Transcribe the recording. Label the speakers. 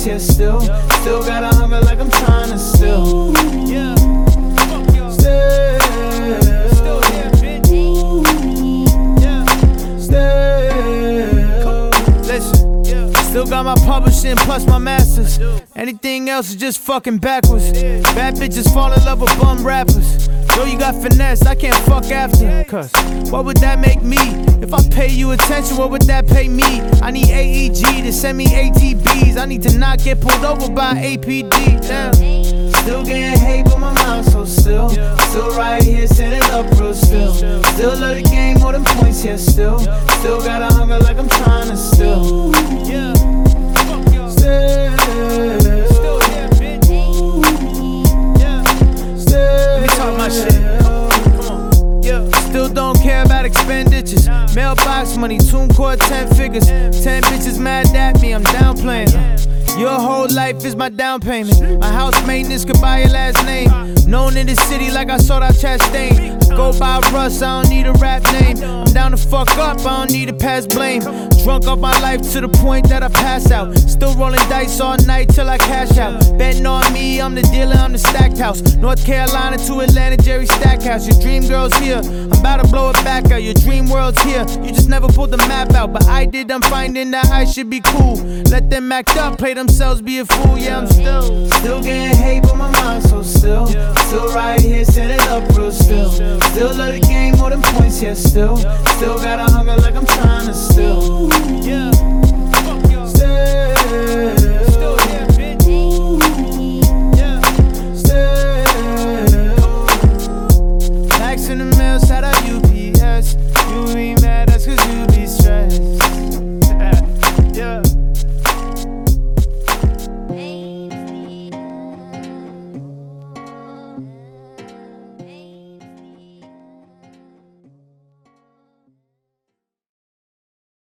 Speaker 1: points, yeah, still got a hunger like I'm trying to still.
Speaker 2: Yeah. Still here, bitch. Yeah. Listen, still got my publishing plus my masters. Anything else is just fucking backwards. Bad bitches fall in love with bum rappers. Yo, you got finesse, I can't fuck after. Cause what would that make me? If I pay you attention, what would that pay me? I need AEG to send me ATBs. I need to not get pulled over by APD. Damn.
Speaker 1: Still getting hate, but my mind so still right here, standing up real still. Still love the game, more than points, yeah, still got a hunger like I'm trying to still.
Speaker 2: Yeah.
Speaker 1: Still
Speaker 2: here, bitch. Yeah. Let me talk my shit. Come on. Yeah. Still don't care about expenditures. Mailbox money, TuneCore 10 figures. 10 bitches mad at me, I'm downplaying. Your whole life is my down payment. My house maintenance could buy your last name. Known in the city like I sold out Chastain. Go by Russ, I don't need a rap name. I'm down to fuck up, I don't need to pass blame. Drunk off my life to the point that I pass out. Still rolling dice all night till I cash out. Betting on me, I'm the dealer, I'm the stacked house. North Carolina to Atlanta, Jerry Stackhouse. Your dream girl's here, I'm about to blow it back out. Your dream world's here, you just never pulled the map out. But I did, I'm finding that I should be cool. Let them act up, play themselves, be a fool. Yeah, I'm still
Speaker 1: getting hate, but my mind so still right here, standing up real still love the game, more than points, yeah, still got a hunger like I'm trying to still.
Speaker 2: Yeah.